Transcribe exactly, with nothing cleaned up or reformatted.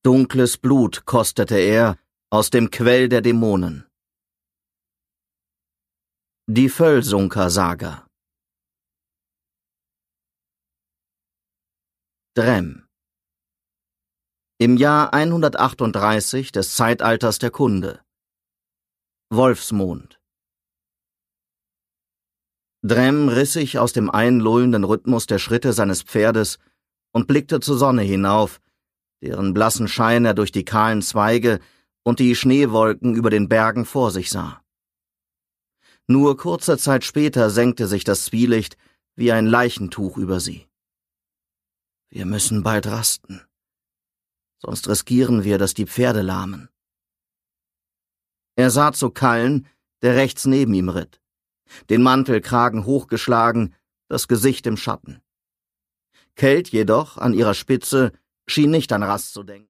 Dunkles Blut kostete er aus dem Quell der Dämonen. Die Völsunker-Saga. Drem. Im Jahr hundertachtunddreißig des Zeitalters der Kunde. Wolfsmond. Drem riss sich aus dem einlullenden Rhythmus der Schritte seines Pferdes und blickte zur Sonne hinauf, deren blassen Schein er durch die kahlen Zweige und die Schneewolken über den Bergen vor sich sah. Nur kurze Zeit später senkte sich das Zwielicht wie ein Leichentuch über sie. Wir müssen bald rasten, sonst riskieren wir, dass die Pferde lahmen. Er sah zu Kallen, der rechts neben ihm ritt, den Mantelkragen hochgeschlagen, das Gesicht im Schatten. Kelt jedoch, an ihrer Spitze, schien nicht an Rast zu denken.